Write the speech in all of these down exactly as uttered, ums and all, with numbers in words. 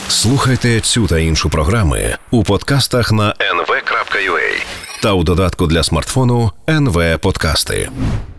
Слухайте цю та іншу програми у подкастах на ен ве крапка ю а та у додатку для смартфону ен ве Подкасти.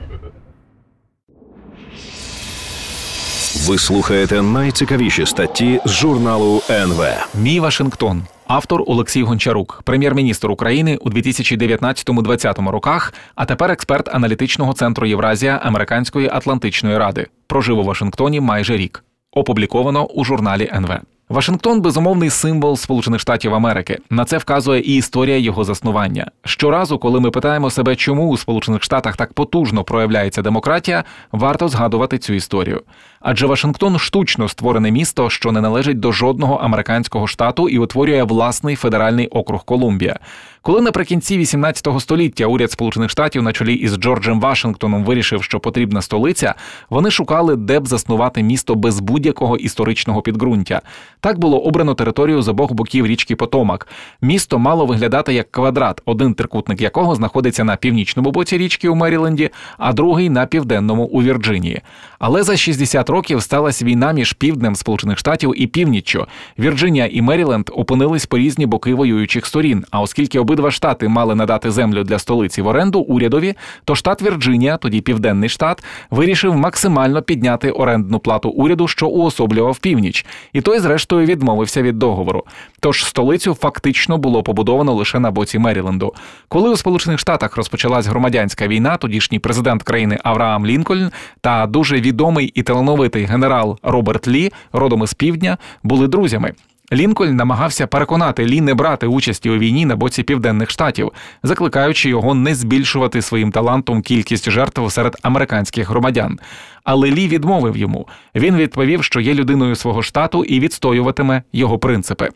Ви слухаєте найцікавіші статті з журналу ен ве. «Мій Вашингтон». Автор Олексій Гончарук, прем'єр-міністр України у дві тисячі дев'ятнадцятому-двадцятому роках, а тепер експерт аналітичного центру Євразія Американської Атлантичної Ради. Прожив у Вашингтоні майже рік. Опубліковано у журналі ен ве. Вашингтон – безумовний символ Сполучених Штатів Америки. На це вказує і історія його заснування. Щоразу, коли ми питаємо себе, чому у Сполучених Штатах так потужно проявляється демократія, варто згадувати цю історію. Адже Вашингтон – штучно створене місто, що не належить до жодного американського штату і утворює власний федеральний округ Колумбія. Коли наприкінці вісімнадцятого століття уряд Сполучених Штатів на чолі із Джорджем Вашингтоном вирішив, що потрібна столиця, вони шукали, де б заснувати місто без будь-якого історичного підґрунтя. Так було обрано територію з обох боків річки Потомак. Місто мало виглядати як квадрат, один трикутник якого знаходиться на північному боці річки у Меріленді, а другий на південному у Вірджинії. Але за шістдесят років сталася війна між півднем Сполучених Штатів і північчю. Вірджинія і Меріленд опинились по різні боки воюючих сторін, а оскільки обидва штати мали надати землю для столиці в оренду урядові, то штат Вірджинія, тоді Південний штат, вирішив максимально підняти орендну плату уряду, що уособлював північ. І той, зрештою, відмовився від договору. Тож столицю фактично було побудовано лише на боці Меріленду. Коли у Сполучених Штатах розпочалась громадянська війна, тодішній президент країни Авраам Лінкольн та дуже відомий і талановитий генерал Роберт Лі, родом із півдня, були друзями. Лінкольн намагався переконати Лі не брати участі у війні на боці Південних Штатів, закликаючи його не збільшувати своїм талантом кількість жертв серед американських громадян. Але Лі відмовив йому. Він відповів, що є людиною свого штату і відстоюватиме його принципи.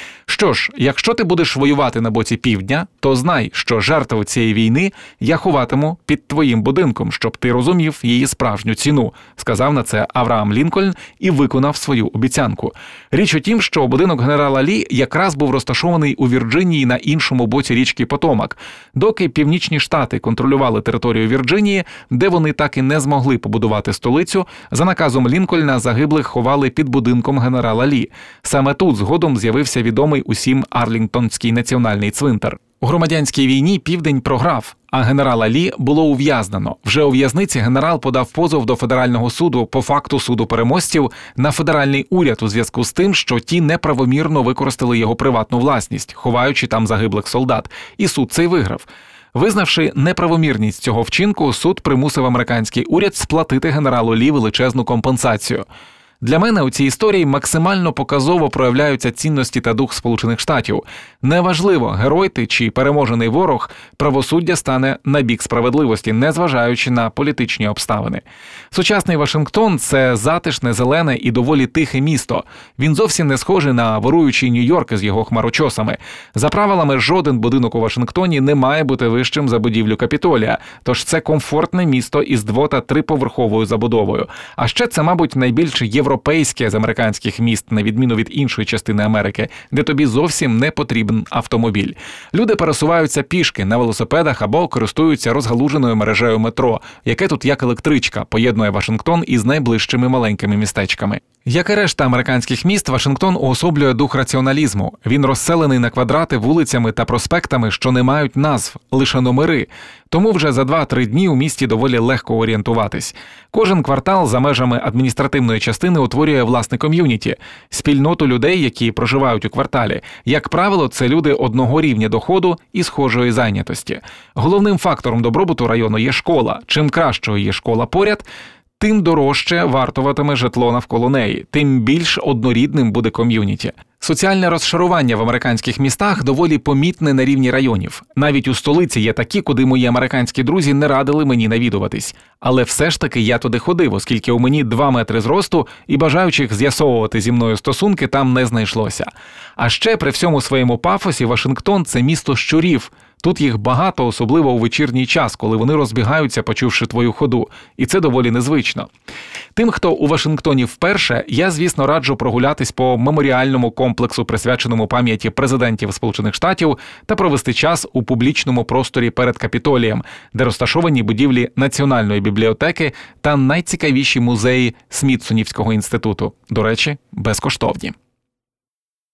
Що ж, якщо ти будеш воювати на боці півдня, то знай, що жертву цієї війни я ховатиму під твоїм будинком, щоб ти розумів її справжню ціну, сказав на це Авраам Лінкольн і виконав свою обіцянку. Річ у тім, що будинок генерала Лі якраз був розташований у Вірджинії на іншому боці річки Потомак. Доки північні штати контролювали територію Вірджинії, де вони так і не змогли побудувати столицю, за наказом Лінкольна загиблих ховали під будинком генерала Лі. Саме тут згодом з'явився відомий усім Арлінгтонський національний цвинтар. У громадянській війні Південь програв, а генерала Лі було ув'язнено. Вже у в'язниці генерал подав позов до федерального суду по факту суду переможців на федеральний уряд у зв'язку з тим, що ті неправомірно використали його приватну власність, ховаючи там загиблих солдат. І суд цей виграв. Визнавши неправомірність цього вчинку, суд примусив американський уряд сплатити генералу Лі величезну компенсацію. Для мене у цій історії максимально показово проявляються цінності та дух Сполучених Штатів. Неважливо, герой ти чи переможений ворог, правосуддя стане на бік справедливості, незважаючи на політичні обставини. Сучасний Вашингтон – це затишне, зелене і доволі тихе місто. Він зовсім не схожий на воруючий Нью-Йорк з його хмарочосами. За правилами, жоден будинок у Вашингтоні не має бути вищим за будівлю Капітолія, тож це комфортне місто із дво- та триповерховою забудовою. А ще це, мабуть, найбільш європейське європейське з американських міст, на відміну від іншої частини Америки, де тобі зовсім не потрібен автомобіль. Люди пересуваються пішки, на велосипедах або користуються розгалуженою мережею метро, яке тут як електричка, поєднує Вашингтон із найближчими маленькими містечками. Як і решта американських міст, Вашингтон уособлює дух раціоналізму. Він розселений на квадрати вулицями та проспектами, що не мають назв, лише номери. Тому вже за два-три дні у місті доволі легко орієнтуватись. Кожен квартал за межами адміністративної частини утворює власне ком'юніті – спільноту людей, які проживають у кварталі. Як правило, це люди одного рівня доходу і схожої зайнятості. Головним фактором добробуту району є школа. Чим кращою є школа поряд, тим дорожче вартуватиме житло навколо неї, тим більш однорідним буде ком'юніті. Соціальне розшарування в американських містах доволі помітне на рівні районів. Навіть у столиці є такі, куди мої американські друзі не радили мені навідуватись. Але все ж таки я туди ходив, оскільки у мені два метри зросту і бажаючих з'ясовувати зі мною стосунки там не знайшлося. А ще при всьому своєму пафосі Вашингтон – це місто щурів. Тут їх багато, особливо у вечірній час, коли вони розбігаються, почувши твою ходу. І це доволі незвично. Тим, хто у Вашингтоні вперше, я, звісно, раджу прогулятись по меморіальному комплексу, присвяченому пам'яті президентів Сполучених Штатів, та провести час у публічному просторі перед Капітолієм, де розташовані будівлі Національної бібліотеки та найцікавіші музеї Смітсонівського інституту. До речі, безкоштовні.